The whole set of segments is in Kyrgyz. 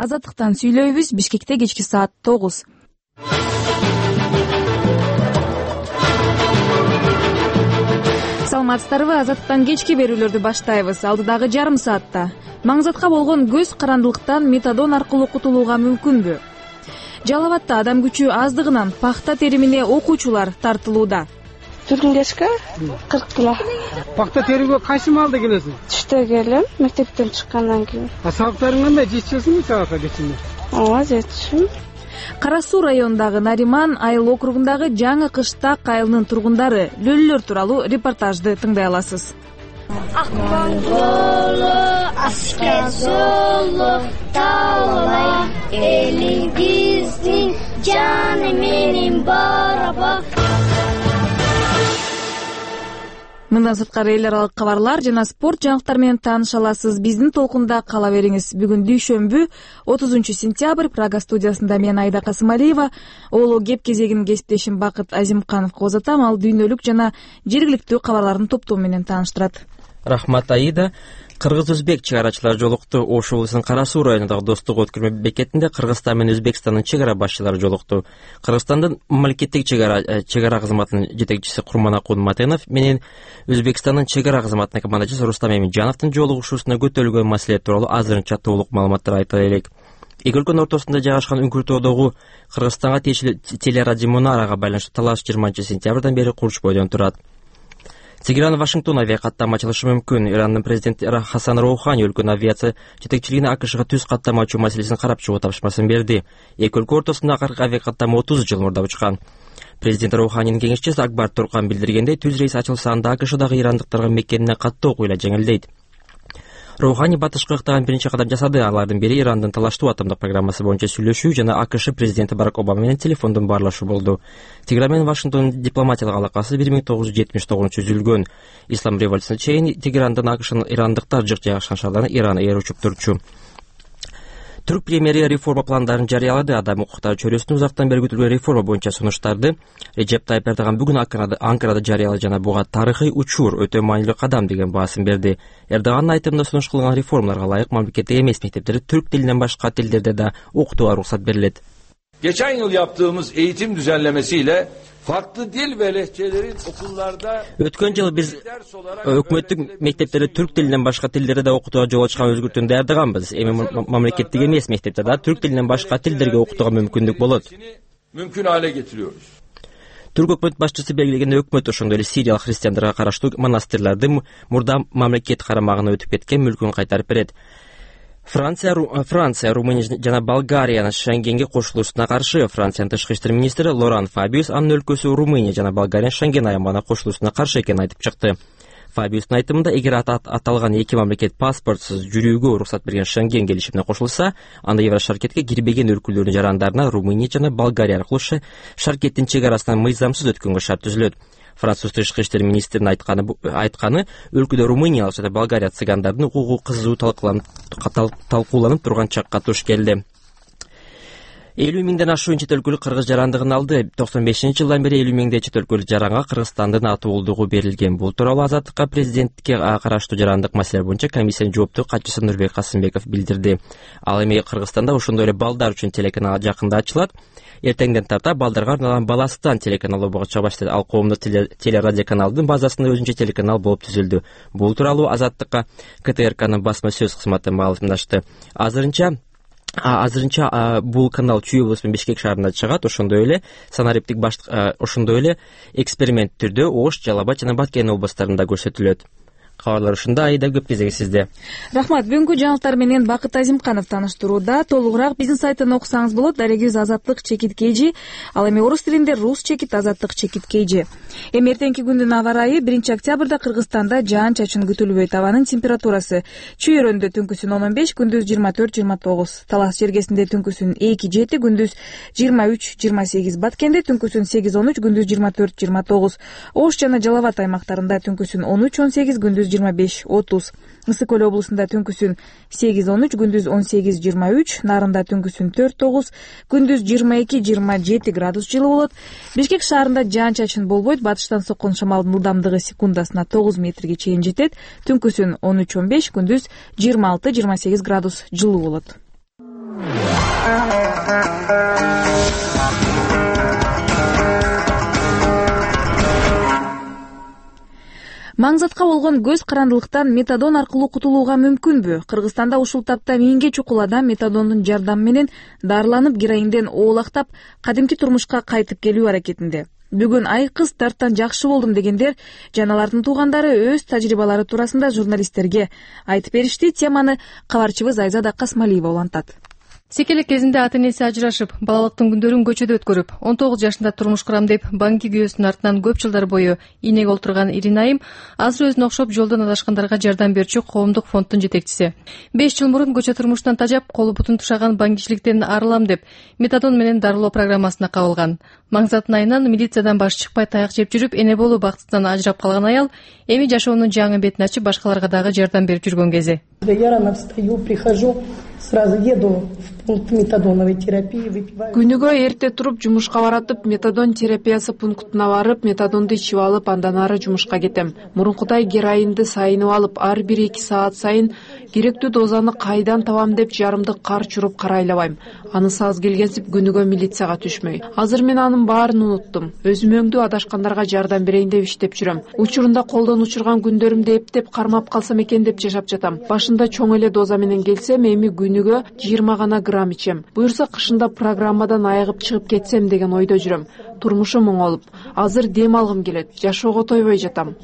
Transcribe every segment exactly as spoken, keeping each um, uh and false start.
Азаттыктан сүйлөйбүз. Бишкекте кечки саат тогуз. Саламатсыздарбы? Азаттыктан кечки берүүлөрдү баштайбыз. Алдыдагы жарым саатта маңзатка болгон көз карандылыктан метадон аркылуу кутулууга мүмкүнбү? Жалал Абадта адам күчү аздыгынан пахта теримине окуучулар тартылууда. Түргүнгечке кырк кило. Пахта терүүгө кайсы маалда келесиң? Түштө келем, мектептен чыккандан кийин. Сабактарың кандай? Жетишесиңби сабакка кечинде? Ооба, жетишим. Кара Суу районундагы Нариман Айыл округундагы Жаңы Кыштак айылынын тургундары лөлөлөр тууралуу репортажды тыңдай аласыз. Акман жолу, аскер жолу, таалай, элиңиздин жаны менин бараба. Мындан сырткары эл аралык кабарлар жана спорт жаңылыктары менен тааныша аласыз. Биздин толкунда кала бериңиз. Бүгүн дүйшөмбү отузунчу сентябрь. Прага студиясында мен Айда Касымалиева, Оолу кеп кезегин кесиптешим Бакыт Азимкановго узатам. Ал дүйнөлүк жана жергиликтүү кабарлардын топтоо менен тааныштырат. Рахмат, Аида. Кыргыз-өзбек чыгарачылар жолукту. Ош облусунун Кара Суу районундагы Достук өткөрмө бекетинде Кыргызстан менен Өзбекстандын чыгара башчылары жолукту. Кыргызстандын мамлекеттик чыгара чыгара кызматынын жетекчиси Курманакун Матенов менен Өзбекстандын чыгара кызматынын командачысы Рустам Эминжановдун жолугушуусунда көтөрүлгөн маселе тууралуу азырынча толук маалыматтар айта элек. Эки өлкөнүн ортосунда жайгашкан Үңкүртөөдөгү Кыргызстанга тиешелүү телерадио мунарага байланыштуу талаш жыйырманчы сентябрдан бери курч бойдон турат. Тегеран Вашингтон авиакаттама ачылышы мүмкүн. Ирандын президенти Хасан Роухани өлкөнүн авиация жетекчилигине АКШга түз каттама ачуу маселесин карап чыгуу тапшырмасын берди. Эки өлкө ортосунда акыркы авиакаттама отуз жыл мурда учкан. Президент Роуханинин кеңешчиси Акбар Туркан билдиргендей, түз рейс ачылса анда АКШдагы ирандыктарга мекенине каттуу окуйла жеңилдейт. Роухани батышка ыктаган биринчи кадам жасады. Алардын бири Ирандын талаштуу атомдук программасы боюнча сүйлөшүү жана АКШ президенти Барак Обама менен телефондон баарлашуу болду. Тегеран менен Вашингтондун дипломатиялык алакасы бир миң тогуз жүз жетимиш тогузунчу түзүлгөн. Ислам революциясына чейин Тегерандан АКШнын ирандыктар жык жайгашкан шаарларына Иран ээр учуп турчу. Түрк премьери реформа пландарын жарыялады. Адам укуктары чөйрөсүнүн узактан бери күтүлгөн реформа боюнча сунуштарды Режеп Тайып Эрдоган бүгүн Анкарада жарыялады жана буга тарыхый учур, өтө маанилүү кадам деген баасын берди. Эрдогандын айтымында сунуш кылган реформаларга ылайык мамлекеттик эмес мектептерде түрк тилинен башка тилдерде да окутууга уруксат берилет. Geçen yıl yaptığımız eğitim düzenlemesiyle farklı dil ve lehçelerin okullarda Өткөн жылы биз өкмөттүк мектептерде түрк тилинен башка тилдерде да окутууга жол ачкан өзгөртүүнү даярдаганбыз. Эми мамлекеттик эмес мектепте да түрк тилинен башка тилдерге окутууга мүмкүндүк болот. Mümkün hale getiriyoruz. Түрк өкмөт башчысы белгилегендей, өкмөт ошондой эле сириялык христиандарга караштуу монастырларды мурда мамлекет карамагына өтүп кеткен мүлкүн кайтарып берет. Франция, Франция, Румыния жана Болгариянын Шенгенге кошулуусуна каршы. Франциянын тышкы иштер министри Лоран Фабиус анын өлкөсү Румыния жана Болгариянын Шенген аймагына кошулуусуна каршы экенин айтып чыкты. Фабиустун айтымында, эгер аталган эки мамлекет паспортсуз жүрүүгө уруксат берген Шенген келишимине кошулса, анда Еврошаркетке кирбеген өлкөлөрдүн жарандарына Румыния жана Болгария аркылуу шаркеттин чек арасынан мыйзамсыз өткөнгө шарт түзүлөт. Француз тышкы иштер министринин айтканы айтканы өлкөдө Румыниялык жана Болгария цыгандардын укугу кызуу талкууланып турган чакка туш келди. элүү миңден ашуун чет өлкөлүк кыргыз жарандыгын алды. токсон бешинчи жылдан бери элүү миңдей чет өлкөлүк жаранга Кыргызстандын атуулдугу берилген. Бул тууралуу Азаттыкка президенттикке караштуу жарандык маселелер боюнча комиссиянын жооптуу катчысы Нурбек Касымбеков билдирди. Ал эми Кыргызстанда ошондой эле балдар үчүн телеканал жакында ачылат. Эртеңден тарта балдарга арналган Баластан телеканалы болчу баштады. Ал коомдук телерадиоканалдын базасында өзүнчө телеканал болуп түзүлдү. Бул тууралуу Азаттыкка КТРКнын басма сөз кызматы маалымдашты. Азырынча Азырынча бул канал Чүй облусу менен Бишкек шаарында чыгат. Ошондой эле санариптик баштык ошондой эле эксперимент түрдө Ош, Жалал Абад жана Баткен облустарында көрсөтүлөт. Кабарлар ушунда. Айда, көп кезеги сизде. Рахмат. Бүгүнкү жаңылыктар менен Бакыт Азимканов тааныштырууда. Толугураак биздин сайттан окусаңыз болот. Дарегибиз Азаттык чекит kg. Ал эми орус тилинде рус чекит Азаттык чекит kg. Эми эртеңки күндүн аба ырайы биринчи октябрда Кыргызстанда жаан-чачын күтүлбөйт. Абанын температурасы чүйөрөндө түнкүсүн он беш, күндүз жыйырма төрт жыйырма тогуз. Талас жергесинде түнкүсүн эки жети, күндүз жыйырма үч жыйырма сегиз. Баткенде түнкүсүн сегиз он үч, күндүз жыйырма төрт жыйырма тогуз. Ош жана Жалал Абад аймактарында түнкүсүн он үч он сегиз, күндүз жыйырма беш отуз. Ысык көл облусунда түнкүсүн сегиз он үч, күндүз он сегиз жыйырма үч. Нарында түнкүсүн төрт тогуз, күндүз жыйырма эки жыйырма жети градус жылуу болот. Бишкек шаарында жаан-чачын болбойт. Батыштан соккон шамалдын ылдамдыгы секундасына тогуз метрге чейин жетет. Түнкүсүн он үч он беш, күндүз жыйырма алты жыйырма сегиз градус жылуу болот. Маңзатка болгон көз карандылыктан метадон аркылуу кутулууга мүмкүнбү? Кыргызстанда ушул тапта миңге чукул адам метадондун жардамы менен дарыланып, героинден оолактап, кадимки турмушка кайтып келүү аракетинде. Бүгүн ай кыз дарттан жакшы болдум дегендер жана алардын туугандары өз тажрыйбалары туурасында журналисттерге айтып беришти. Теманы кабарчыбыз Айзада Касмалиева улантат. Секелек кезинде ата энеси ажырашып, балалыктын күндөрүн көчөдө өткөрүп, он тогуз жашында турмуш курам деп банки күйөөсүнүн артынан көп жылдар бою ийнеге олтурган Иринайым азыр өзүнө окшоп жолдон адашкандарга жардам берүүчү коомдук фонддун жетекчиси. беш жыл мурун көчө турмуштан тажап, колу бутун тушаган банкичиликтен арылам деп метадон менен дарылоо программасына кабылган. Маңзаттын айынан милициядан баш чыкпай таяк жеп жүрүп, эне болуу бактысынан ажырап калган аял эми жашоонун жаңы бетин ачып, башкаларга дагы жардам берип жүргөн кези. Я рано встаю, прихожу, сразу еду в пункт метадоновой терапии, выпиваю. Күнүгө эрте туруп жумушка баратып, метадон терапиясы пунктуна барып, метадонду ичип алып, андан ары жумушка кетем. Мурункудай героинди сайынып алып, ар бир эки саат сайын керектүү дозаны кайдан табам деп жарымды кар чуруп карайлабайм. Анысы аз келгенсип күнүгө милицияга түшмөй. Азыр мен анын баарын унуттум. Өзүмөңдү адашкандарга жардам берейин деп иштеп жүрөм. Учурунда колдон учурган күндөрүмдү эптеп кармап калсам экен деп жашап жатам. Башында чоң эле доза менен келсем, эми күнүгө жыйырма гана грамм ичем. Буюрса кышында программадан айыгып чыгып кетсем деген ойдо жүрөм. Турмушум оңолуп, азыр дем алгым келет. Жашоого тойбой жатам.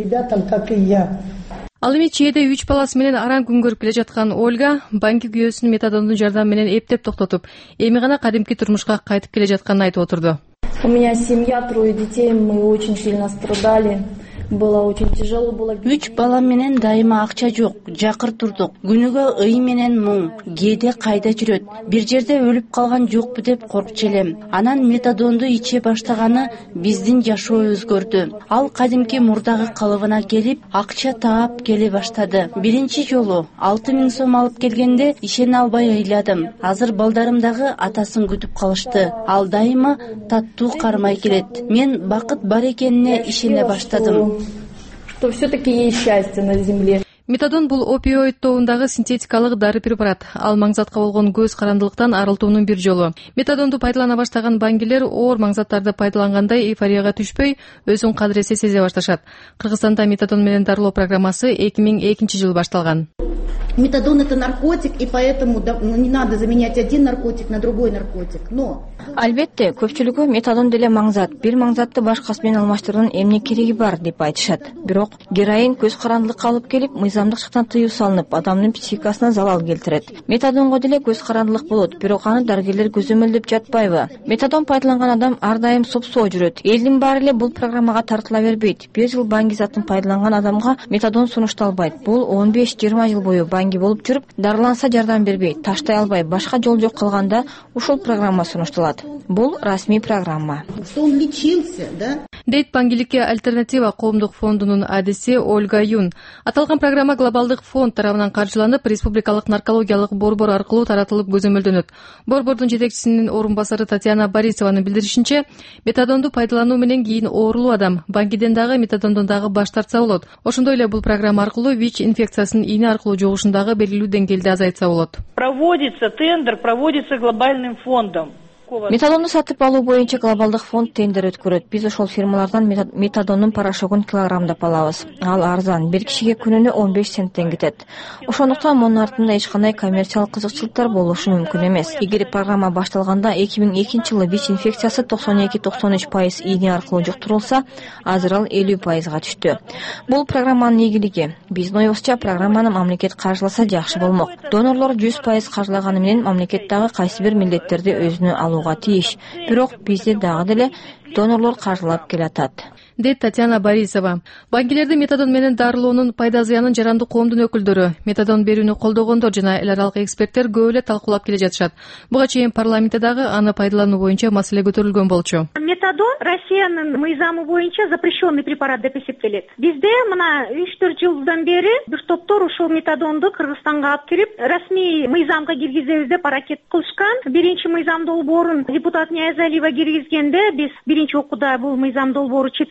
Ал эми чээде үч баласы менен аран күн көрүп келе жаткан Ольга банки күйөөсүн метадондун жардамы менен эптеп токтотуп, эми гана кадимки турмушка кайтып келе жатканын айтып отурду. У меня семья, трое детей, мы очень сильно страдали. Было очень тяжело, было. Үч бала менен дайыма акча жок, жакыр турдук. Күнүгө ый менен муң, кээде кайда жүрөт. Бир жерде өлүп калган жокпу деп коркчу элем. Анан метадонду иче баштаганы биздин жашоо өзгөрдү. Ал кадимки мурдагы калыбына келип, акча таап келе баштады. Биринчи жолу алты миң сом алып келгенде ишене албай ыйладым. Азыр балдарым дагы атасын күтүп калышты. Ал дайыма таттуу кармай келет. Мен бакыт бар экенине ишене баштадым. Что все-таки есть счастье на земле. Метадон бул опиоид тобундагы синтетикалык дары препарат. Ал маңзатка болгон көз карандылыктан арылтуунун бир жолу. Метадонду пайдалана баштаган баңгилер оор маңзаттарды пайдалангандай эйфорияга түшпөй, өзүн кадыресе сезе башташат. Кыргызстанда метадон менен дарылоо программасы эки миң экинчи жылы башталган. Метадон — это наркотик, и поэтому не надо заменять один наркотик на другой наркотик. Но Албетте, көпчүлүгү метадон деле маңзат, бир маңзатты башкасы менен алмаштыруунун эмне кереги бар деп айтышат. Бирок героин көз карандылыкка алып келип, мыйзамдыкчылыктан тыюу салынып, адамдын психикасына залал келтирет. Метадонго деле көз карандылык болот, бирок аны дарыгерлер көзөмөлдөп жатпайбы? Метадон пайдаланган адам ар дайым сопсоо жүрөт. Элдин баары эле бул программага тартыла бербейт. Бир жыл банги затын пайдаланган адамга метадон сунушталбайт. Бул он беш жыйырма жыл бою банги болуп жүрүп, дарыланса жардам бербей, таштай албай, башка жол жок калганда ушул программа сунушталат. Бул расмий программа. Он лечился, да? Дейт баңгиликке альтернатива коомдук фондунун адиси Ольга Юн. Аталган программа глобалдык фонд тарабынан каржыланып, республикалык наркологиялык борбор аркылуу таратылып көзөмөлдөнөт. Борбордун жетекчисинин орун басары Татьяна Борисованын билдиришинче, метадонду пайдалануу менен кийин оорулуу адам баңгиден дагы метадондон дагы баш тартса болот. Ошондой эле бул программа аркылуу ВИЧ инфекциясынын ийне аркылуу жугушундагы белгилүү деңгээлди азайтса болот. Проводится тендер, проводится глобальным фондом. Метадонду сатып алуу боюнча глобалдык фонд тендер өткөрөт. Биз ошол фирмалардан метадондун порошогун килограммдап алабыз. Ал арзан, бир кишиге күнүнө он беш центтен кетет. Ошондуктан мунун артында эч кандай коммерциялык кызыкчылыктар болушу мүмкүн эмес. Эгер программа башталганда эки миң экинчи жылы ВИЧ инфекциясы токсон эки токсон үч пайыз ийне аркылуу жуктурулса, азыр ал элүү пайызга түштү. Бул программанын ийгилиги. Биздин оюбузча программаны мамлекет каржыласа жакшы болмок. Донорлор жүз пайыз каржылаганы менен мамлекет дагы кайсы бир милдеттерди өзүнө алуу тиеш. Бирок бизде дагы деле донорлор каржылап келатат. Дейт Татьяна Борисова. Баңгилерди метадон менен дарылоонун пайда зыянын жарандык коомдун өкүлдөрү, метадон берүүнү колдогондор жана эл аралык эксперттер көп эле талкуулап келе жатышат. Буга чейин парламентте дагы аны пайдалануу боюнча маселе көтөрүлгөн болчу. Метадон Россиянын мыйзамы боюнча запрещенный препарат деп эсептелет. Бизде мына үч төрт жылдан бери бир топтор ушул метадонду Кыргызстанга алып кирип, расмий мыйзамга киргизебиз деп аракет кылышкан. Биринчи мыйзам долбоорун депутат Ниязалиева киргизгенде биз биринчи окууда бул мыйзам долбоору четке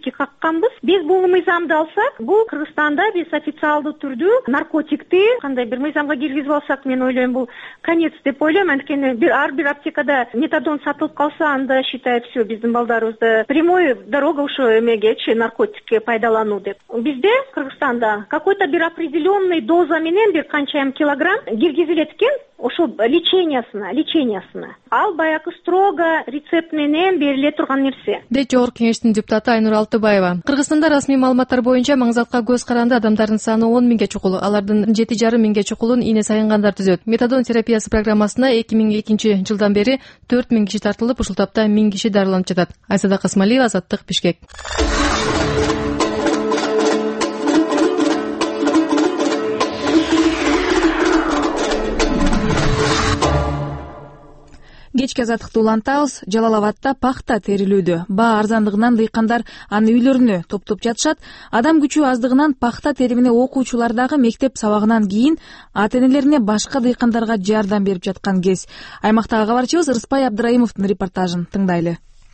наркотик какканбыз. Биз бул мыйзамды алсак, бул Кыргызстанда биз официалдуу түрдө наркотикти кандай бир мыйзамга киргизип алсак, мен ойлойм бул конец деп ойлойм. Анткени бир ар бир аптекада метадон сатылып калса, анда считай все, биздин балдарыбызда прямой дорога ошо эмегечи, наркотикке пайдалануу деп. Бизде Кыргызстанда какой-то бир определенный доза менен бир канчайым килограмм киргизилет экен, ошол лечениясына, лечениясына. Ал баягы строго рецепт менен бериле турган нерсе. Дейт Жогорку Кеңештин депутаты Айнур Алтыбаева. Кыргызстанда расмий маалыматтар боюнча Маңзатка көз каранды адамдардын саны он миңге чукул. Алардын жети жарым миңге чукулун ийне сайынгандар түзөт. Метадон терапиясы программасына эки миң экинчи жылдан бери төрт миң киши тартылып, ушул тапта миң киши дарыланып жатат. Айсада Касмалиева, Азаттык, Бишкек. Кечки азаттыкты улантабыз. Жалал Абадта пахта терилүүдө. Баа арзандыгынан дыйкандар аны үйлөрүнө топтоп жатышат. Адам күчү аздыгынан пахта теримине окуучулар дагы мектеп сабагынан кийин ата-энелерине башка дыйкандарга жардам берип жаткан кез. Аймактагы кабарчыбыз Рыспай Абдыраимовдун репортажын тыңдайлы.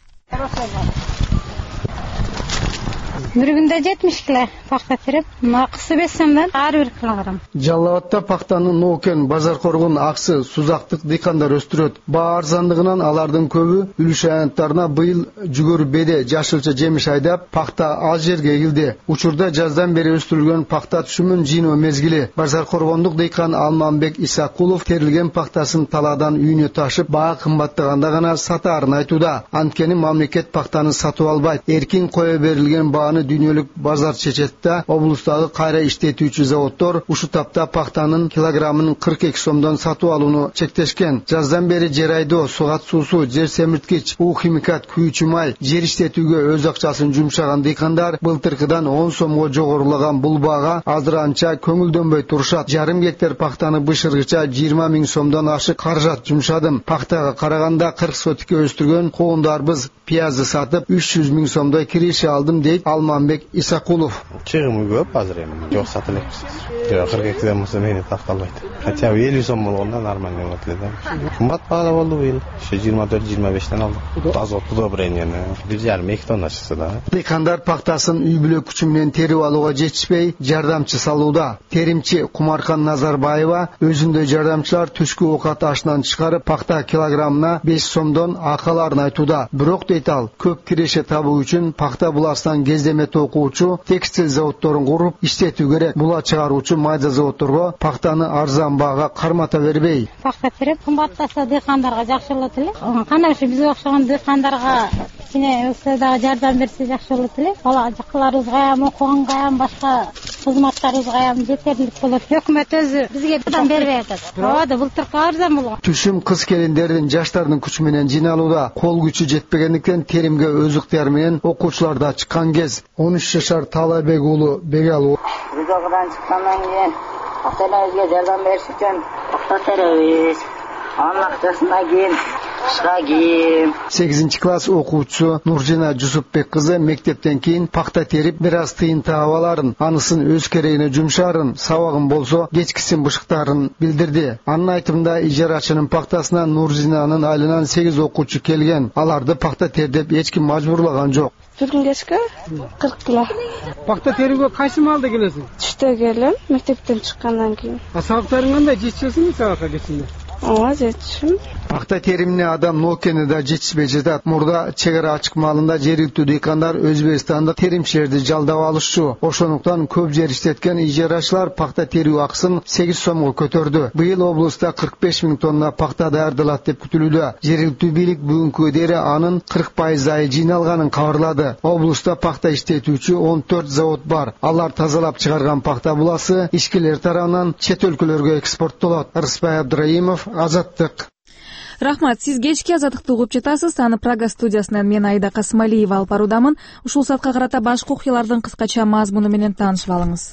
Бир күндө жетимиш кило пахта терип, акысы беш сомдон ар бир килограмм. Жалал Абадта пахтаны Нокен, Базар Коргон, Аксы, Сузактык дыйкандар өстүрөт. Баа арзандыгынан алардын көбү үлүш аянттарына быйыл жүгөрү беде, жашылча жемиш айдап, пахта ал жерге келди. Учурда жаздан бери өстүрүлгөн пахта түшүмүн жыйноо мезгили. Базар Коргондук дыйкан Алманбек Исакулов терилген пахтасын талаадан үйүнө ташып, баа кымбаттаганда гана сатаарын айтууда. Анткени мамлекет пахтаны сатып албайт. Эркин кое берилген бааны дүйнөлүк базар чечетте облустагы кайра иштетүүчү заводдор ушул тапта пахтанын килограммын кырк эки сомдон сатып алууну чектешкен. Жаздан бери жер айдоо, сугат суусу, жер семирткич, уу химикат, күйүүчү май, жер иштетүүгө өз акчасын жумшаган дыйкандар былтыркыдан он сомго жогорулаган бул баага азыр анча көңүлдөнбөй турушат. Жарым гектар пахтаны бышыргыча жыйырма миң сомдон ашык каражат жумшадым. Пахтага караганда кырк сотикке өстүргөн коондарбыз пиязды сатып үч жүз миң сомдой киреше алдым дейт Алманбек Исакулов. Чыгымы көп азыр эми. Жок сатып элекпиз. кырк экиден болсо мени такталбайт. Хотя бы элүү сом болгондо нормально болот эле да. Кымбат баада болду быйыл. Ушу жыйырма төрт жыйырма бештен алдык. Азот удобрениени бир жарым эки тонна чыкса да. Дыйкандар пахтасын үй бүлөк күчү менен терип алууга жетишпей, жардамчы салууда. Теримчи Кумаркан Назарбаева өзүндөй жардамчылар түшкү оокат ашынан чыгарып, пахта килограммына беш сомдон акаларын айтууда. Бирок дейт ал, көп киреше табуу үчүн пахта буласынан кездеме токуучу текстиль заводдорун куруп иштетүү керек. Була чыгаруучу майда заводдорго пахтаны арзан баага кармата бербей. Пахта терип кымбаттаса дыйкандарга жакшы болот эле. Кана ушу бизге окшогон дыйкандарга кичине өлсө дагы жардам берсе жакшы болот эле. Бала жакыларыбызга ham, окуганга ham, башка кызматтарыбызга ham жетерлик болот. Өкмөт өзү бизге жардам бербей атат. Ооба, былтыркы арзан болгон. Түшүм кыз келиндердин, жаштардын күчү менен жыйналууда. Кол күчү жетпегендиктен теримге өз ыктыяры менен окуучулар да чыккан кез. он үч жашар Талайбек уулу Бегал. Бизогудан чыккандан кийин ата-энебизге жардам бериш үчүн пахта теребиз. Анын акчасынан кийин кышка кийим. сегизинчи класс окуучусу Нуржина Жусупбек кызы мектептен кийин пахта терип бир аз тыйын таап аларын, анысын өз керегине жумшаарын, сабагын болсо кечкисин бышыктаарын билдирди. Анын айтымында ижарачынын пахтасына Нуржинанын айылынан сегиз окуучу келген. Аларды пахта тер деп эч ким мажбурлаган жок. Бир күн кечке кырк кило. Пахта терүүгө кайсы маалда келесиң? Түштө келем, мектептен чыккандан кийин. А сабактарың кандай, жетишесиңби сабакка кеткенде? Ооба, жетишим. Пахта теримине адам Нокени да жетишпей жатат. Мурда чек ара ачык маалында жергиликтүү дыйкандар Өзбекстандык теримчилерди жалдап алышчу. Ошондуктан көп жер иштеткен ижарачылар пахта терүү акысын сегиз сомго көтөрдү. Быйыл облуста кырк беш миң тонна пахта даярдалат деп күтүлүүдө. Жергиликтүү бийлик бүгүнкү дери анын кырк пайыздай жыйналганын кабарлады. Облуста пахта иштетүүчү он төрт завод бар. Алар тазалап чыгарган пахта буласы ишкерлер тарабынан чет өлкөлөргө экспорттолот. Рыспай Абдыраимов, Азаттык. Рахмат, сиз кечки азаттыкты угуп жатасыз. Аны Прага студиясынан мен Айда Касмалиева алып баруудамын. Ушул саатка карата башка окуялардын кыскача мазмуну менен таанышып алыңыз.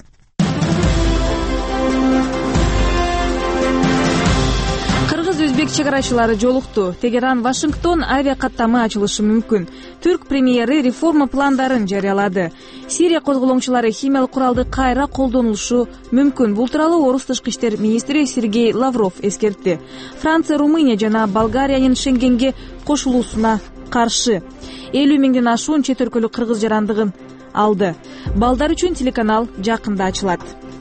Кыргыз-өзбек чегарачылары жолукту. Тегеран Вашингтон авиа каттамы ачылышы мүмкүн. Түрк премьери реформа пландарын жарыялады. Сирия козголоңчулары химиялык куралды кайра колдонулушу мүмкүн. Бул тууралуу Орус тышкы иштер министри Сергей Лавров эскертти. Франция, Румыния жана Болгариянын Шенгенге кошулуусуна каршы элүү миңден ашуун чет өлкөлүк кыргыз жарандыгын алды. Балдар үчүн телеканал жакында ачылат.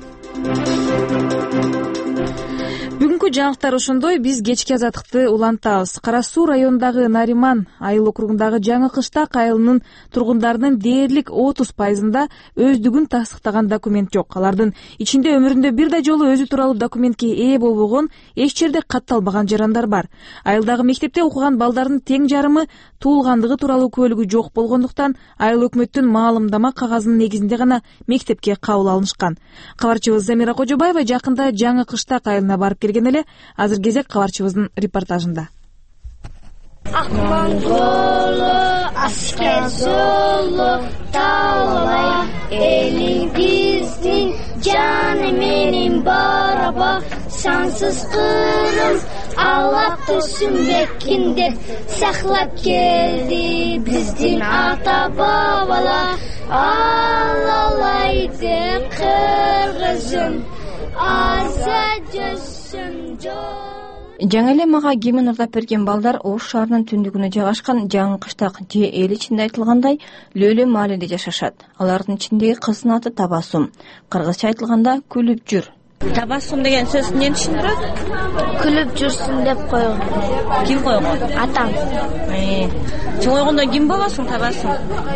Бүгүнкү жаңылыктар ошондой. Биз кечки азаттыкты улантабыз. Кара Суу районундагы Нариман айыл округундагы Жаңы Кыштак айылынын тургундарынын дээрлик отуз пайызында өздүгүн тастыктаган документ жок. Алардын ичинде өмүрүндө бир да жолу өзү тууралуу документке ээ болбогон, эч жерде катталбаган жарандар бар. Айылдагы мектепте окуган балдардын тең жарымы туулгандыгы тууралуу күбөлүгү жок болгондуктан айыл өкмөттүн маалымдама кагазынын негизинде гана мектепке кабыл алынышкан. Кабарчыбыз Замира Кожобаева жакында Жаңы Кыштак айылына барып келген эле. Азыр кезек кабарчыбыздын репортажында. Акман жолу, аскер жолу, таалай, элиңиздин жаны менин бараба, сансыз кырым, алап түсүнбекин деп саклап келди биздин ата бабалар. Алалайды кыргызым, азадысын жол. Жаңы эле мага кимин ырдап берген балдар Ош шаарынын түндүгүнө жайгашкан Жаңы Кыштак же эл ичинде айтылгандай Лөлө маалинде жашашат. Алардын ичиндеги кыздын аты Табасум. Кыргызча айтылганда күлүп жүр. Табасум деген сөз эмнени түшүндүрөт? Күлүп жүрсүн деп койгон. Ким койгон? Атам. Чоңойгондо ким болосуң, Табасум?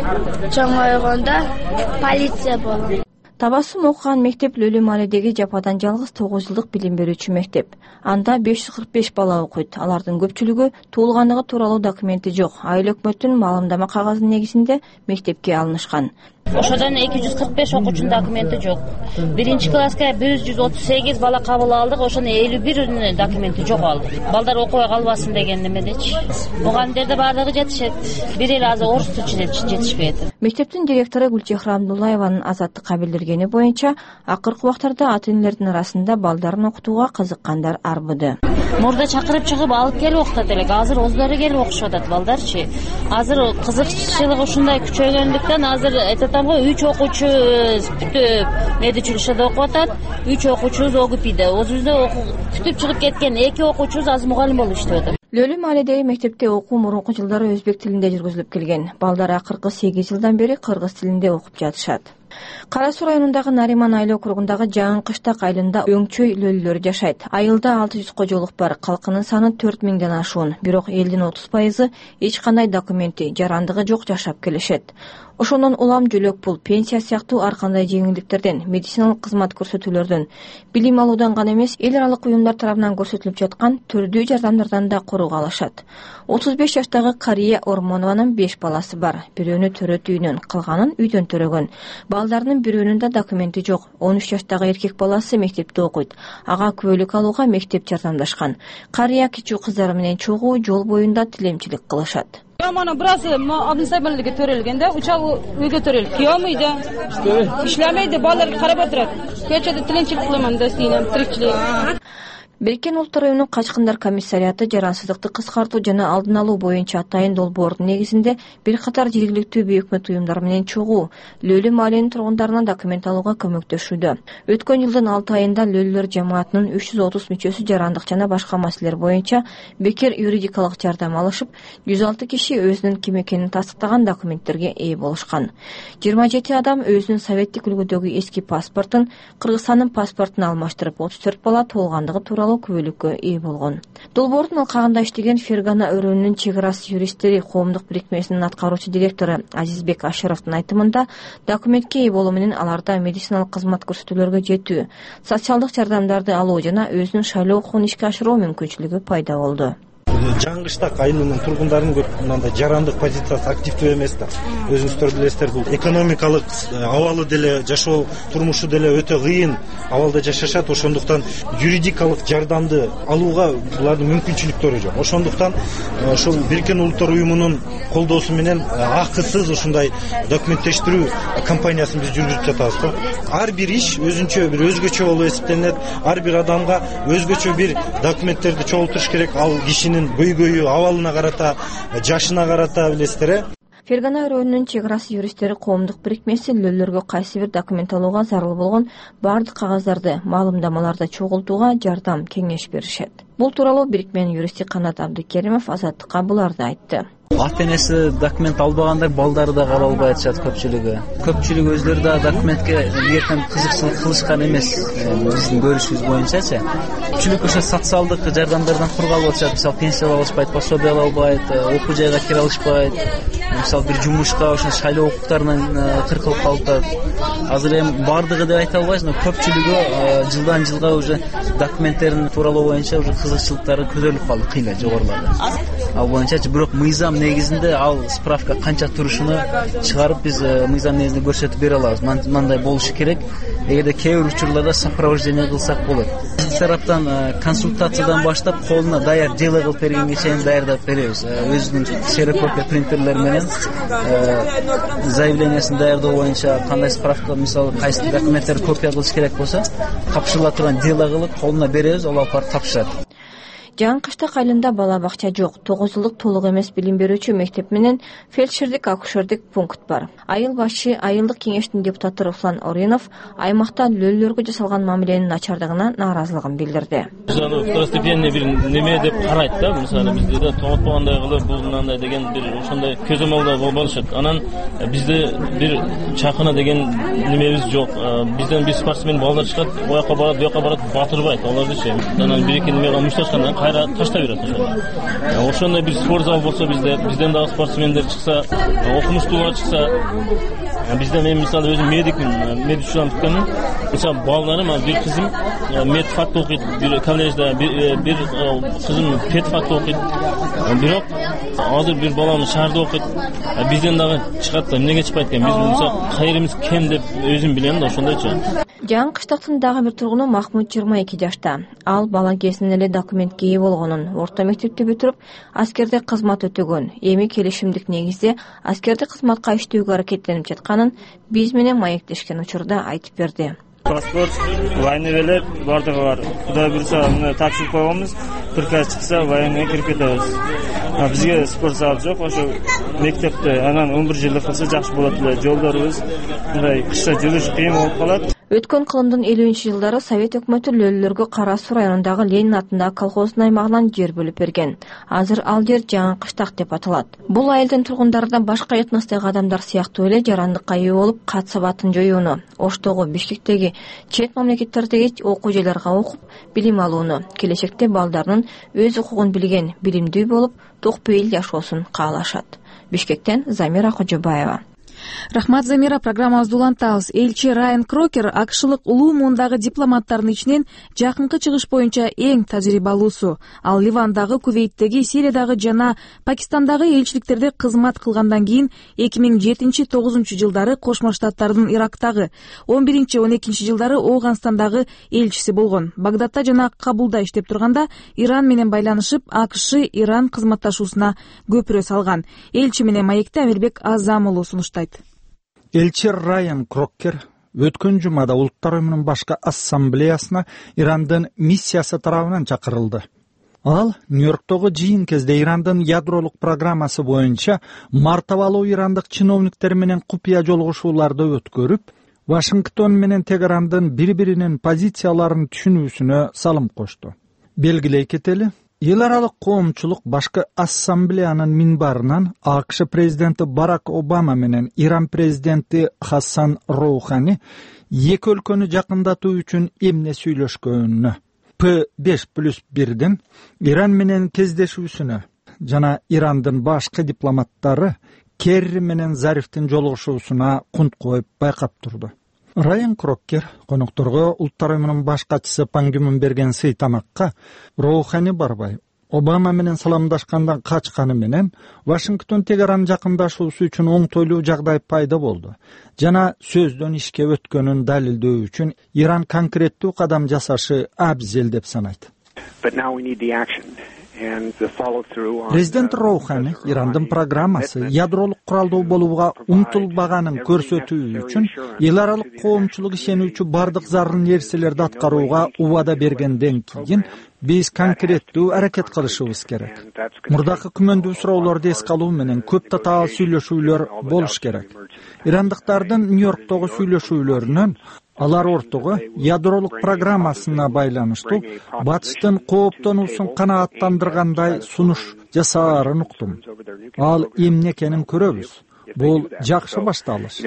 Чоңойгондо полиция болом. Табасум окуган мектеп Лөлө маалидеги жападан жалгыз тогуз жылдык билим берүүчү мектеп. Анда беш жүз кырк беш бала окуйт. Алардын көпчүлүгү туулгандыгы тууралуу документи жок. Айыл өкмөттүн маалымдама кагазынын негизинде мектепке алынышкан. Ошодон эки жүз кырк беш окуучунун документи жок. Биринчи класска бир жүз отуз сегиз бала кабыл алдык, ошонун элүү биринин документи жок алды. Балдар окубай калбасын деген немедечи. Мугалимдерде баардыгы жетишет. Бир эле азыр орус тілчү жетишпейт. Мектептин директору Гүлчехра Абдуллаеванын азаттыкка билдиргени боюнча, акыркы убактарда ата-энелердин арасында балдарын окутууга кызыккандар арбыды. Мурда чакырып чыгып алып келип окутат элек. Азыр өздөрү келип окушуп атат балдарчы. Азыр кызыкчылык ушундай күчөйгөндүктөн азыр үч окуучу бүтүп меди училищеде окуп атат, үч окуучубуз ОГПде. Өзүбүздө күтүп чыгып кеткен эки окуучубуз азыр мугалим болуп иштеп атат. Лөлө маалидеги мектепте окуу мурунку жылдары өзбек тилинде жүргүзүлүп келген. Балдар акыркы сегиз жылдан бери кыргыз тилинде окуп жатышат. Кара Суу районундагы Нариман айыл округундагы Жаңы Кыштак айылында өңчөй лөлөлөр жашайт. Айылда алты жүз кожолук бар, калкынын саны төрт миңден ашуун. Бирок элдин отуз пайызы эч кандай документи, жарандыгы жок жашап келишет. Ошондон улам, жөлөк пул, пенсия сыяктуу ар кандай жеңилдиктерден, медициналык кызмат көрсөтүүлөрдөн, билим алуудан гана эмес, эл аралык уюмдар тарабынан көрсөтүлүп жаткан түрдүү жардамдардан да корууга алышат. отуз беш жаштагы Кария Ормонованын беш баласы бар. Бирөөнү төрөт үйүнөн, калганын үйдөн төрөгөн. Балдарынын бирөөнүн да документи жок. он үч жаштагы эркек баласы мектепте окуйт. Ага күбөлүк алууга мектеп жардамдашкан. Кария кичүү кыздары менен чогуу жол боюнда тилемчилик кылышат. Mana burası ablasay bölümünde törelgende uçak uyga törel. Kıyam uyda. İşlemeydi. Bağlar karab oturad. Keçede tilençilik kılaman da sinem tirikçilik. Бириккен Улуттар уюмунун качкындар комиссариаты жарансыздыкты кыскартуу жана алдын алуу боюнча атайын долбоордун негизинде бир катар жергиликтүү бейөкмөт уюмдар менен чогуу Лөлө маалинин тургундарына документ алууга көмөктөшүүдө. Өткөн жылдын алты айында Лөлөлөр жамаатынын үч жүз отуз мүчөсү жарандык жана башка маселелер боюнча бекер юридикалык жардам алышып, жүз алты киши өзүнүн ким экенин тастыктаган документтерге ээ болушкан. жыйырма жети адам өзүнүн советтик үлгүдөгү эски паспортун Кыргызстандын паспортуна алмаштырып, отуз төрт бала туулгандыгы тууралуу күбөлүккө ээ болгон. Долбоордун алкагында иштеген Фергана өрөөнүнүн чек арасы юристтери коомдук бирикмесинин аткаруучу директору Азизбек Ашыровдун айтымында, документке ээ болуу менен аларда медициналык кызмат көрсөтүүлөргө жетүү, социалдык жардамдарды алуу жана өзүнүн шайлоо укугун ишке ашыруу мүмкүнчүлүгү пайда болду. Жаңы Кыштак айылынын тургундарынын көп мындай жарандык позициясы активдүү эмес да. Өзүңүздөр билесиздер, бул экономикалык абалы деле, жашоо турмушу деле өтө кыйын абалда жашашат. Ошондуктан юридикалык жардамды алууга булардын мүмкүнчүлүктөрү жок. Ошондуктан ошол Бириккен Улуттар уюмунун колдоосу менен акысыз ушундай документтештирүү кампаниясын биз жүргүзүп жатабыз. Ар бир иш өзүнчө бир өзгөчө болуп эсептелет. Ар бир адамга өзгөчө бир документтерди чогултуруш керек. Ал кишинин көйгөйү, абалына карата, жашына карата билесиздер э. Фергана өрөөнүнүн чек арасы юристтери коомдук бирикмеси Лөлөлөргө кайсы бир документ алууга зарыл болгон бардык кагаздарды, маалымдамаларды чогултууга жардам, кеңеш беришет. Бул тууралуу бирикменин юристи Канат Абдыкеримов Азаттыкка буларды айтты. ата энеси документ албагандар балдары да кала албай атышат көпчүлүгү. Көпчүлүк өзлөрү да документке эртең кызыкчылык кылышкан эмес. Биздин көрүшүбүз боюнчачы. Көпчүлүк ошо социалдык жардамдардан кур калып атышат. Мисалы пенсия ала алышпайт, пособие ала албайт, окуу жайга кире алышпайт. Мисалы бир жумушка ошо шайлоо укуктарынан кыркылып калып. Азыр эми бардыгы деп айта албайбыз, но көпчүлүгү жылдан жылга уже документтерин тууралоо боюнча уже кызыкчылыктары көтөрүлүп калды, кыйла жогорулады. Ал боюнчачы бирок мыйзам негизинде ал справка канча турушуну чыгарып биз мыйзам негизинде көрсөтүп бере алабыз. Мындай болушу керек. Эгерде кээ бир учурларда сопровождение кылсак болот. Биз тараптан консультациядан баштап колуна даяр дело кылып бергенге чейин даярдап беребиз. Өзүнүн ксерокопия принтерлери менен заявлениясын даярдоо боюнча кандай справка, мисалы кайсы документтер копия кылыш керек болсо, тапшырыла турган дело кылып колуна беребиз, ал алып барып тапшырат. Жаңы Кыштак айылында бала бакча жок, тогуз жылдык толук эмес билим берүүчү мектеп менен фельдшердик акушердик пункт бар. Айыл башы айылдык кеңештин депутаты Руслан Оринов аймакта лөлөлөргө жасалган мамиленин начардыгына нааразылыгын билдирди. Мисалы второстепенный бир неме деп карайт да, мисалы бизде да тоңотпогондой кылып, бул мындай деген бир ошондой көзөмөлдөр болболушат. Анан бизде бир чакына деген немебиз жок. Бизден бир спортсмен балдар чыгат, ояка барат, буяка барат, батырбайт алардычы. Анан бир-эки неме мушташкандан кайра таштай берет ошону. Ошондой бир спорт зал болсо бизде, бизден дагы спортсмендер чыкса, окумуштуулар чыкса, бизден мен мисалы өзүм медикмин, медик учуран бүткөнмүн. Мисалы балдарым, бир кызым медфак окуйт, бир коллежде, бир кызым педфак окуйт. Бирок азыр бир балам шаарда окуйт. Бизден дагы чыгат да, эмнеге чыкпайт экен? Биз мисалы кайрыбыз кем деп өзүм билем да, ошондойчу. Жаңы Кыштактын дагы бир тургуну Махмут жыйырма эки жашта. Ал бала кезинен эле документке ээ болгонун, орто мектепти бүтүрүп, аскерде кызмат өтөгөн. Эми келишимдик негизде аскердик кызматка иштөөгө аракеттенип жатканын биз менен маектешкен учурда айтып берди. Паспорт, вайневелер бардыгы бар. Кудай буйруса, муну тапшырып койгонбуз. Приказ чыкса, вайнеге кирип кетебиз. Бизге спорт зал жок, ошо мектепте анан он бир жылдык кылса жакшы болот эле. Жолдорубуз мындай кышта жүрүш кыйын болуп калат. Өткөн кылымдын элүүнчү жылдары Совет өкмөтү лөлөлөргө Кара Суу районундагы Ленин атындагы колхоздун аймагынан жер бөлүп берген. Азыр ал жер Жаңы Кыштак деп аталат. Бул айылдын тургундары да башка этностогу адамдар сыяктуу эле жарандыкка ээ болуп, кат сабатын жоюуну, Оштогу, Бишкектеги, чет мамлекеттердеги окуу жайларга окуп, билим алууну, келечекте балдарынын өз укугун билген, билимдүү болуп, токпейил жашоосун каалашат. Бишкектен Замира Кожобаева. Рахмат, Замира. Программабызды улантабыз. Элчи Райан Крокер акшылык улуу муундагы дипломаттардын ичинен жакынкы чыгыш боюнча эң тажрыйбалуусу. Ал Ливандагы, Кувейттеги, Сириядагы жана Пакистандагы элчиликтерде кызмат кылгандан кийин эки миң жетинчи тогузунчу жылдары Кошмо Штаттардын Ирактагы, он биринчи он экинчи жылдары Ооганстандагы элчиси болгон. Багдадта жана Кабулда иштеп турганда Иран менен байланышып, АКШ Иран кызматташуусуна көпүрө салган. Элчи менен маекти Амирбек Азам уулу сунуштайт. Элчи Райан Крокер өткөн жумада Улуттар уюмунун башкы ассамблеясына Ирандын миссиясы тарабынан чакырылды. Ал Нью-Йорктогу жыйын кезде Ирандын ядролук программасы боюнча мартабалуу ирандык чиновниктер менен купуя жолугушууларды өткөрүп, Вашингтон менен Тегерандын бири-биринин позицияларын түшүнүүсүнө салым кошту. Белгилей кетели, эл аралык коомчулук башкы ассамблеянын минбарынан АКШ президенти Барак Обама менен Иран президенти Хасан Роухани эки өлкөнү жакындатуу үчүн эмне сүйлөшкөнүнө, П беш плюс бирдин Иран менен кездешүүсүнө жана Ирандын башкы дипломаттары Керри менен Зарифтин жолугушуусуна кунт коюп байкап турду. Райан Крокер конокторго Улуттар уюмунун баш катчысы Пан Ги Мун берген сый тамакка Роухани барбай, Обама менен саламдашкандан качканы менен Вашингтон Тегеран жакындашуусу үчүн оңтойлуу жагдай пайда болду жана сөздөн ишке өткөнүн далилдөө үчүн Иран конкреттүү кадам жасашы абзел деп санайт. Президент Роухани Ирандын программасы ядролук куралдуу болууга умтулбаганын көрсөтүү үчүн эл аралык коомчулук ишенүүчү бардык зарыл нерселерди аткарууга убада бергенден кийин биз конкреттүү аракет кылышыбыз керек. Мурдакы күмөндүү суроолорду эске алуу менен көп татаал сүйлөшүүлөр болуш керек. Ирандыктардын Нью-Йорктогу сүйлөшүүлөрүнөн алар ортого ядролук программасына байланыштуу батыштын кооптонуусун канааттандыргандай сунуш жасаарын уктум. Ал эмне экенин көрөбүз. Бул жакшы башталыш.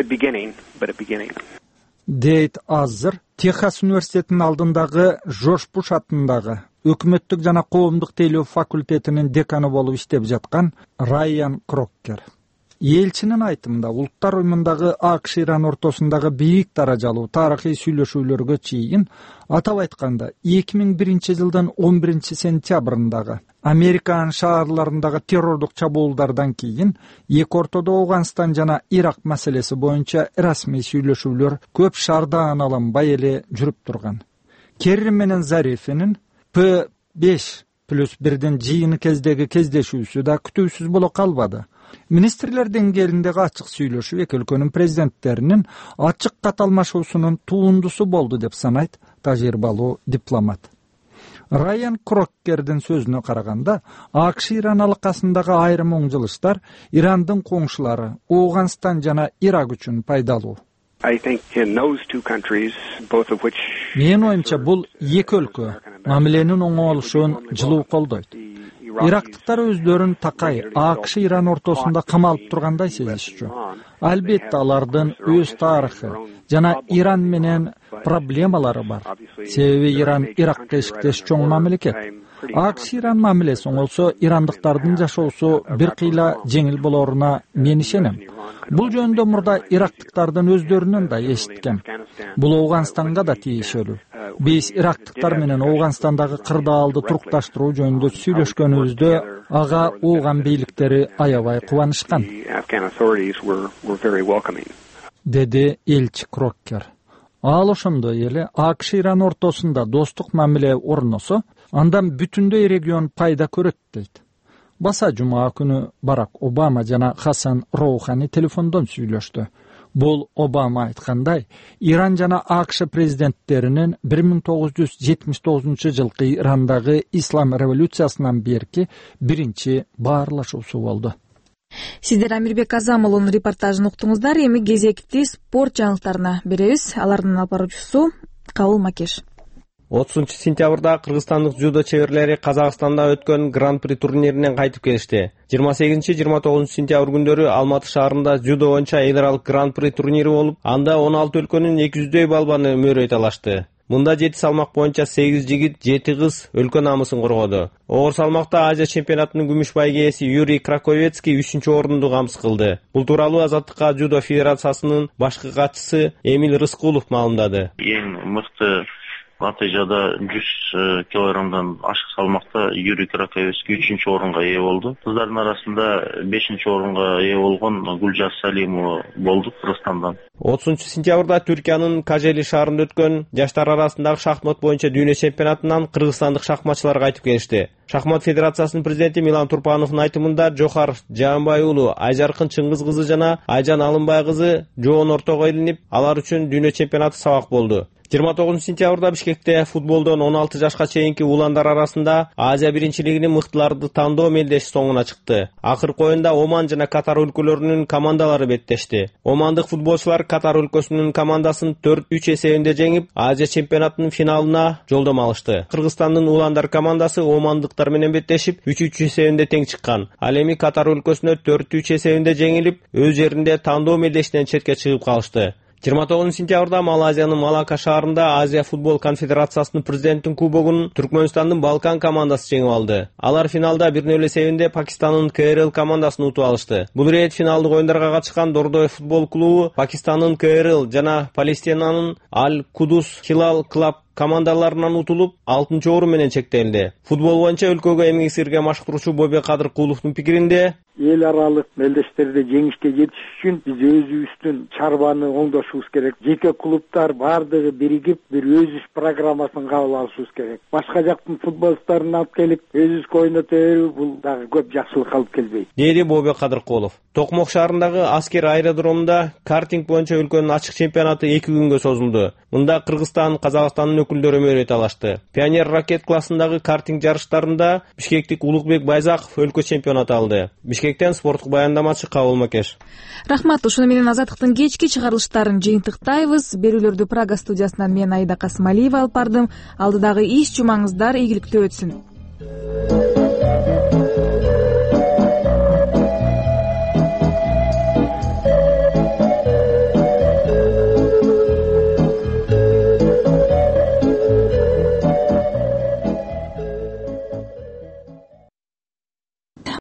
Дейт Азыр Техас университетинин алдындагы Жорж Буш атындагы өкмөттүк жана коомдук тейлөө факультетинин деканы болуп иштеп жаткан Райан Кроккер. Элчинин айтымында улуттар уюмундагы АКШ Иран ортосундагы бийик даражалуу тарыхый сүйлөшүүлөргө чейин, атап айтканда эки миң биринчи жылдын он биринчи сентябрындагы Американын шаарларындагы террордук чабуулдардан кийин эки ортодо Ауганстан жана Ирак маселеси боюнча расмий сүйлөшүүлөр көп шаардан алынбай эле жүрүп турган. Керри менен Зарифинин П беш плюс бирдин жыйыны кездеги кездешүүсү да күтүүсүз боло калбады. Министрлер деңгээлиндеги ачык сүйлөшүү эки өлкөнүн президенттеринин ачык кат алмашуусунун туундусу болду деп санайт тажрыйбалуу дипломат. Райан Кроккердин сөзүнө караганда, АКШ Иран алакасындагы айрым оңжылыштар Ирандын коңшулары Ауганстан жана Ирак үчүн пайдалуу. Менин оюмча бул эки өлкө мамиленин оңолушун жылуу колдойт. Ирактыктар өздөрүн такай АКШ Иран ортосунда камалып тургандай сезишчү. Албетте алардын өз тарыхы жана Иран менен проблемалары бар. Себеби Иран Иракка эшиктеш чоң мамлекет. АКШ Иран мамилеси оңолсо ирандыктардын жашоосу бир кыйла жеңил болоруна мен ишенем. Бул жөнүндө мурда ирактыктардын өздөрүнөн да эшиткем. Бул Ауганстанга да тийишелүү. Биз ирактыктар менен Ауганстандагы кырдаалды турукташтыруу жөнүндө сүйлөшкөнүбүздө ага Ауган бийликтери аябай кубанышкан, деди элчи Кроккер. Ал ошондой эле АКШ Иран ортосунда достук мамиле орносо, андан бүтүндөй регион пайда көрөт дейт. Баса жума күнү Барак Обама жана Хасан Роухани телефондон сүйлөштү. Бул Обама айткандай, Иран жана АКШ президенттеринин бир миң тогуз жүз жетимиш тогузунчу жылкы Ирандагы ислам революциясынан берки биринчи баарлашуусу болду. Сиздер Амирбек Азамулунун репортажын уктуңуздар. Эми кезекти спорт жаңылыктарына беребиз. Алардын алып баруучусу Кабыл Макеш. отузунчу сентябрда кыргызстандык дзюдо чеберлери Казакстанда өткөн Гран-при турниринен кайтып келишти. жыйырма сегизинчи жыйырма тогузунчу сентябрь күндөрү Алматы шаарында дзюдо боюнча эл аралык Гран-при турнири болуп, анда он алты өлкөнүн эки жүздөй балбаны мөрөй талашты. Мында жети салмак боюнча сегиз жигит, жети кыз өлкө намысын коргоду. Оор салмакта Азия чемпионатынын күмүш байгээси Юрий Краковецкий үчүнчү орунду камсыз кылды. Бул тууралуу Азаттыкка дзюдо федерациясынын башкы катчысы Эмиль Рыскулов маалымдады. Эң мыкты натыйжада жүз килограммдан ашык салмакта Юрий Краковецкий үчүнчү орунга ээ болду. Кыздардын арасында бешинчи орунга ээ болгон Гүлжаз Салимова болду Кыргызстандан. отузунчу сентябрда Түркиянын Кажели шаарында өткөн жаштар арасындагы шахмат боюнча дүйнө чемпионатынан кыргызстандык шахматчылар кайтып келишти. Шахмат федерациясынын президенти Милан Турпановдун айтымында Жохар Жаанбай уулу Айжаркын Чыңгыз кызы жана Айжан Алымбай кызы жоон ортого илинип, алар үчүн дүйнө чемпионаты сабак болду. жыйырма тогузунчу сентябрда Бишкекте футболдон он алты жашка чейинки ууландар арасында Азия биринчилигинин мыктыларды тандоо мелдеши соңуна чыкты. Акыркы оюнда Оман жана Катар өлкөлөрүнүн командалары беттешти. Омандык футболчулар Катар өлкөсүнүн командасын төрт үч эсебинде жеңип, Азия чемпионатынын финалына жолдомо алышты. Кыргызстандын ууландар командасы омандыктар менен беттешип, үч үч эсебинде тең чыккан. Ал эми Катар өлкөсүнө төрт үч эсебинде жеңилип, өз жеринде тандоо мелдешинен четке чыгып калышты. жыйырма тогузунчу сентябрда Малайзиянын Малака шаарында Азия футбол конфедерациясынын президенттин кубогун Түркмөнстандын Балкан командасы жеңип алды. Алар финалда бир нөл эсебинде Пакистандын К Р Л командасын утуп алышты. Бул рейд финалдык оюндарга катышкан Дордой футбол клубу Пакистандын К Р Л жана Палестинанын Аль Кудус Хилал клуб командаларынан утулуп, алтынчы орун менен чектелди. Футбол боюнча өлкөгө эмгек сиңирген машыктыруучу Бобек Кадыркуловдун пикиринде, эл аралык мелдештерде жеңишке жетиш үчүн биз өзүбүздүн чарбаны оңдошубуз керек. Жеке клубтар бардыгы биригип, бир өзүбүз программасын кабыл алышыбыз керек. Башка жактын футболчуларын алып келип, өзүбүзгө ойното берүү бул дагы көп жакшылык алып келбейт, деди Бобек Кадыркулов. Токмок шаарындагы аскер аэродромунда картинг боюнча өлкөнүн ачык чемпионаты эки күнгө созулду. Мында Кыргызстан, Казакстандын өкүлдөрү мөрөй талашты. Пионер ракет классындагы картинг жарыштарында Бишкектик Улукбек Байзаков өлкө чемпионаты алды. Бишкектен спорттук баяндамачы Кабыл Макеш. Рахмат, ушуну менен Азаттыктын кечки чыгарылыштарын жыйынтыктайбыз. Берүүлөрдү Прага студиясынан мен Айда Касымалиева алып бардым. Алдыдагы иш жумаңыздар ийгиликтүү өтсүн.